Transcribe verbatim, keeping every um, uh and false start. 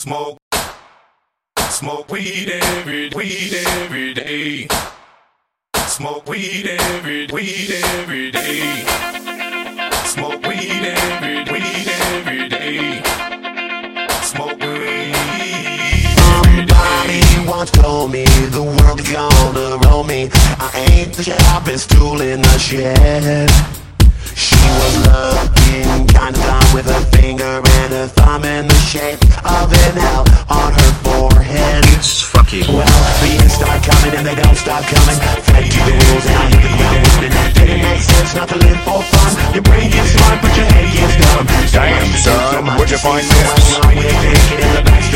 Smoke, smoke weed every, weed every day. Smoke weed every, weed every day. Smoke weed every, weed every day. Smoke weed every day. Somebody once told me the world is gonna roll me. I ain't the sharpest tool in the shed. She was looking kinda dumb with her finger and her thumb in the shape of an L on her forehead. It's fucking well, the years start coming and they don't stop coming. Fed you the rules and I hit the ground spinning. Didn't make sense not to live for fun. Your brain gets smart but your head gets dumb. Damn, son, where'd you find this? So